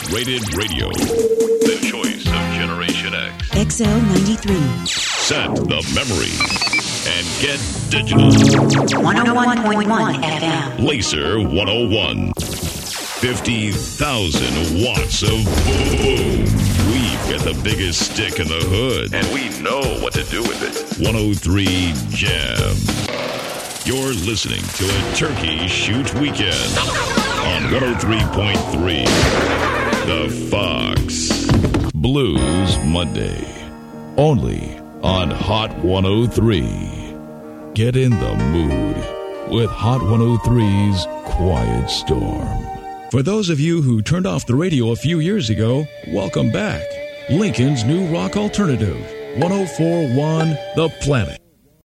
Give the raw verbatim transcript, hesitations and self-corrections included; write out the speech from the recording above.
X-Rated Radio. The choice of Generation X. X L ninety-three. Set the memory and get digital. one oh one point one F M. Laser one oh one. fifty thousand watts of boom. We've got the biggest stick in the hood, and we know what to do with it. one oh three Jam. You're listening to a Turkey Shoot Weekend on one oh three point three. The Fox. Blues Monday. Only on Hot one oh three. Get in the mood with Hot one oh three's Quiet Storm. For those of you who turned off the radio a few years ago, welcome back. Lincoln's new rock alternative, one oh four point one The Planet.